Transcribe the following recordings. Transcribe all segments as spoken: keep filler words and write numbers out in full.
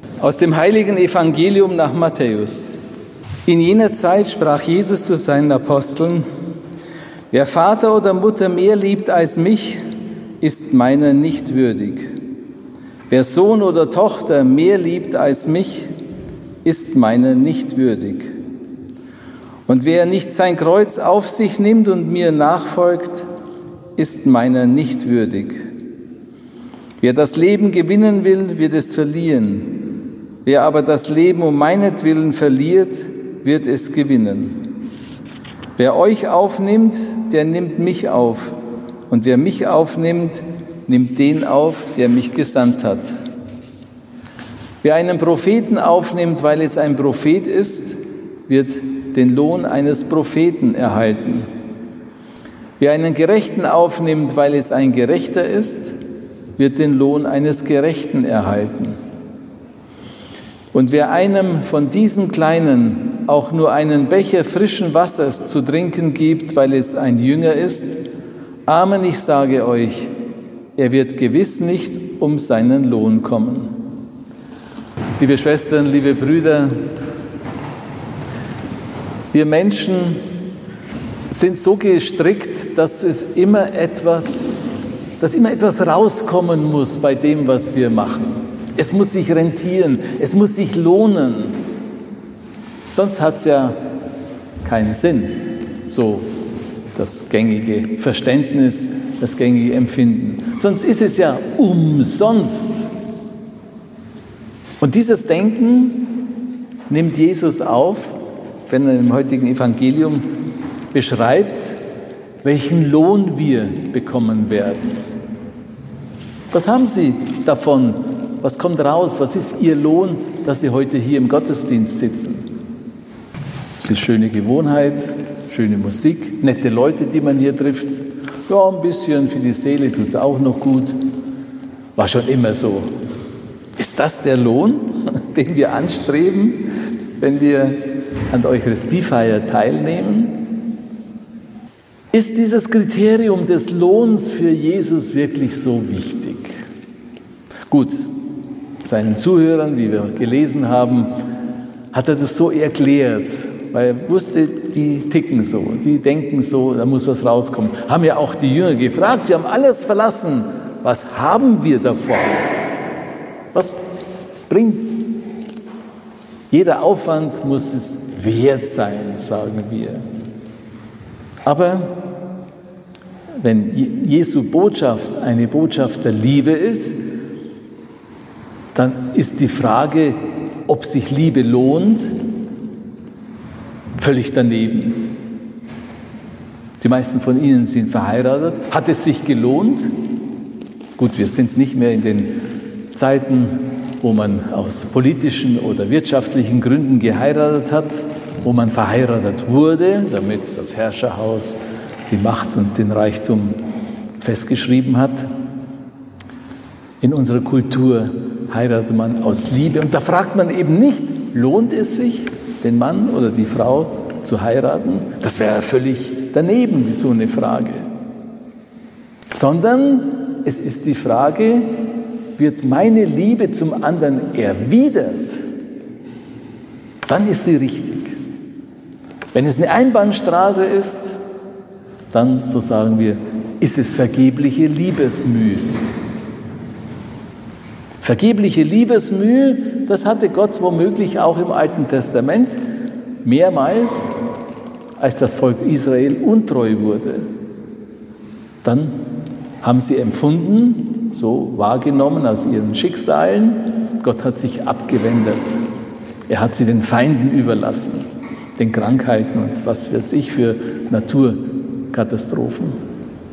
Aus dem heiligen Evangelium nach Matthäus. In jener Zeit sprach Jesus zu seinen Aposteln: Wer Vater oder Mutter mehr liebt als mich, ist meiner nicht würdig. Wer Sohn oder Tochter mehr liebt als mich, ist meiner nicht würdig. Und wer nicht sein Kreuz auf sich nimmt und mir nachfolgt, ist meiner nicht würdig. Wer das Leben gewinnen will, wird es verlieren. Wer aber das Leben um meinetwillen verliert, wird es gewinnen. Wer euch aufnimmt, der nimmt mich auf. Und wer mich aufnimmt, nimmt den auf, der mich gesandt hat. Wer einen Propheten aufnimmt, weil es ein Prophet ist, wird den Lohn eines Propheten erhalten. Wer einen Gerechten aufnimmt, weil es ein Gerechter ist, wird den Lohn eines Gerechten erhalten. Und wer einem von diesen Kleinen auch nur einen Becher frischen Wassers zu trinken gibt, weil es ein Jünger ist, Amen, ich sage euch, er wird gewiss nicht um seinen Lohn kommen. Liebe Schwestern, liebe Brüder, wir Menschen sind so gestrickt, dass es immer etwas, dass immer etwas rauskommen muss bei dem, was wir machen. Es muss sich rentieren, es muss sich lohnen. Sonst hat es ja keinen Sinn, so das gängige Verständnis, das gängige Empfinden. Sonst ist es ja umsonst. Und dieses Denken nimmt Jesus auf, wenn er im heutigen Evangelium beschreibt, welchen Lohn wir bekommen werden. Was haben Sie davon? Was kommt raus? Was ist Ihr Lohn, dass Sie heute hier im Gottesdienst sitzen? Es ist schöne Gewohnheit, schöne Musik, nette Leute, die man hier trifft. Ja, ein bisschen für die Seele tut es auch noch gut. War schon immer so. Ist das der Lohn, den wir anstreben, wenn wir an der Eucharistiefeier teilnehmen? Ist dieses Kriterium des Lohns für Jesus wirklich so wichtig? Gut, seinen Zuhörern, wie wir gelesen haben, hat er das so erklärt, weil er wusste, die ticken so, die denken so, da muss was rauskommen. Haben ja auch die Jünger gefragt, wir haben alles verlassen, was haben wir davon? Was bringt's? Jeder Aufwand muss es wert sein, sagen wir. Aber wenn Jesu Botschaft eine Botschaft der Liebe ist, dann ist die Frage, ob sich Liebe lohnt, völlig daneben. Die meisten von Ihnen sind verheiratet. Hat es sich gelohnt? Gut, wir sind nicht mehr in den Zeiten, wo man aus politischen oder wirtschaftlichen Gründen geheiratet hat, wo man verheiratet wurde, damit das Herrscherhaus die Macht und den Reichtum festgeschrieben hat. In unserer Kultur heiratet man aus Liebe. Und da fragt man eben nicht, lohnt es sich, den Mann oder die Frau zu heiraten? Das wäre völlig daneben, so eine Frage. Sondern es ist die Frage, wird meine Liebe zum anderen erwidert? Dann ist sie richtig. Wenn es eine Einbahnstraße ist, dann, so sagen wir, ist es vergebliche Liebesmüh. Vergebliche Liebesmüh, das hatte Gott womöglich auch im Alten Testament mehrmals, als das Volk Israel untreu wurde. Dann haben sie empfunden, so wahrgenommen aus ihren Schicksalen, Gott hat sich abgewendet. Er hat sie den Feinden überlassen, den Krankheiten und was weiß ich für Naturkatastrophen.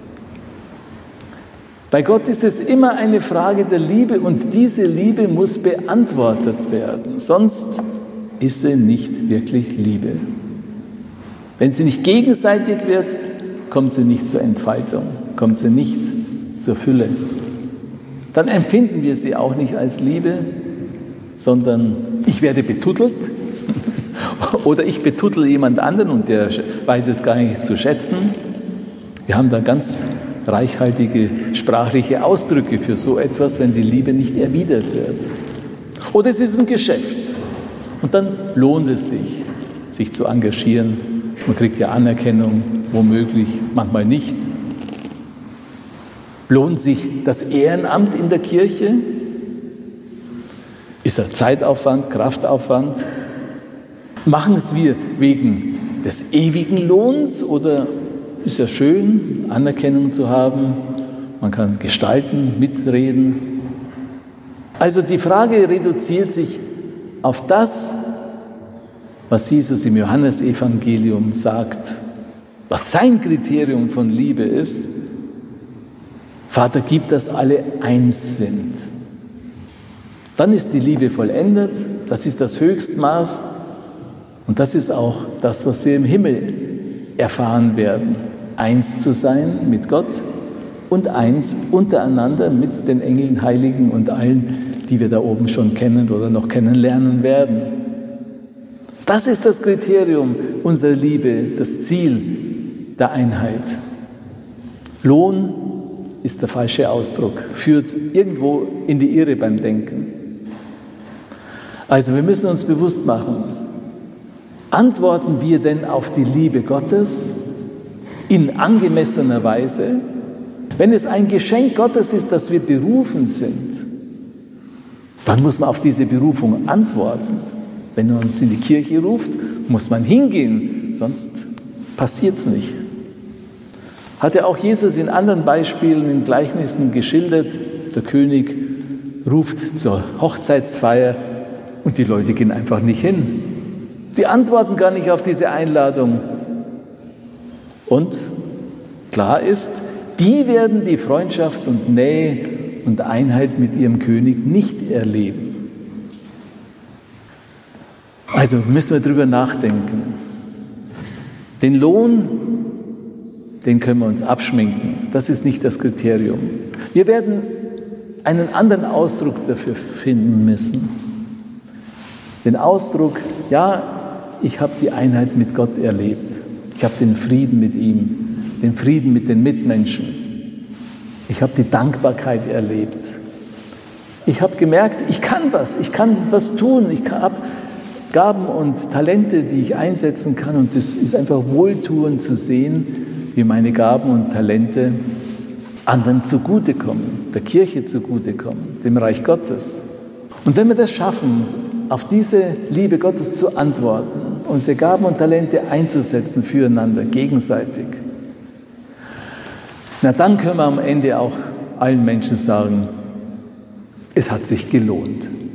Bei Gott ist es immer eine Frage der Liebe und diese Liebe muss beantwortet werden, sonst ist sie nicht wirklich Liebe. Wenn sie nicht gegenseitig wird, kommt sie nicht zur Entfaltung, kommt sie nicht zur Fülle. Dann empfinden wir sie auch nicht als Liebe, sondern ich werde betuttelt oder ich betuttle jemand anderen und der weiß es gar nicht zu schätzen. Wir haben da ganz reichhaltige sprachliche Ausdrücke für so etwas, wenn die Liebe nicht erwidert wird. Oder es ist ein Geschäft. Und dann lohnt es sich, sich zu engagieren. Man kriegt ja Anerkennung, womöglich, manchmal nicht. Lohnt sich das Ehrenamt in der Kirche? Ist er Zeitaufwand, Kraftaufwand? Machen es wir wegen des ewigen Lohns oder ist ja schön, Anerkennung zu haben? Man kann gestalten, mitreden. Also die Frage reduziert sich auf das, was Jesus im Johannesevangelium sagt, was sein Kriterium von Liebe ist. Vater, gib, dass alle eins sind. Dann ist die Liebe vollendet, das ist das Höchstmaß und das ist auch das, was wir im Himmel erfahren werden. Eins zu sein mit Gott und eins untereinander mit den Engeln, Heiligen und allen, die wir da oben schon kennen oder noch kennenlernen werden. Das ist das Kriterium unserer Liebe, das Ziel der Einheit. Lohn ist der falsche Ausdruck, führt irgendwo in die Irre beim Denken. Also wir müssen uns bewusst machen, antworten wir denn auf die Liebe Gottes in angemessener Weise? Wenn es ein Geschenk Gottes ist, dass wir berufen sind, dann muss man auf diese Berufung antworten. Wenn er uns in die Kirche ruft, muss man hingehen, sonst passiert es nicht. Hat ja auch Jesus in anderen Beispielen, in Gleichnissen geschildert. Der König ruft zur Hochzeitsfeier und die Leute gehen einfach nicht hin. Die antworten gar nicht auf diese Einladung. Und klar ist, die werden die Freundschaft und Nähe und Einheit mit ihrem König nicht erleben. Also müssen wir drüber nachdenken. Den Lohn, den können wir uns abschminken. Das ist nicht das Kriterium. Wir werden einen anderen Ausdruck dafür finden müssen. Den Ausdruck, ja, ich habe die Einheit mit Gott erlebt. Ich habe den Frieden mit ihm, den Frieden mit den Mitmenschen. Ich habe die Dankbarkeit erlebt. Ich habe gemerkt, ich kann was, ich kann was tun. Ich habe Gaben und Talente, die ich einsetzen kann. Und es ist einfach wohltuend zu sehen, wie meine Gaben und Talente anderen zugutekommen, der Kirche zugutekommen, dem Reich Gottes. Und wenn wir das schaffen, auf diese Liebe Gottes zu antworten, unsere Gaben und Talente einzusetzen füreinander, gegenseitig, na dann können wir am Ende auch allen Menschen sagen, es hat sich gelohnt.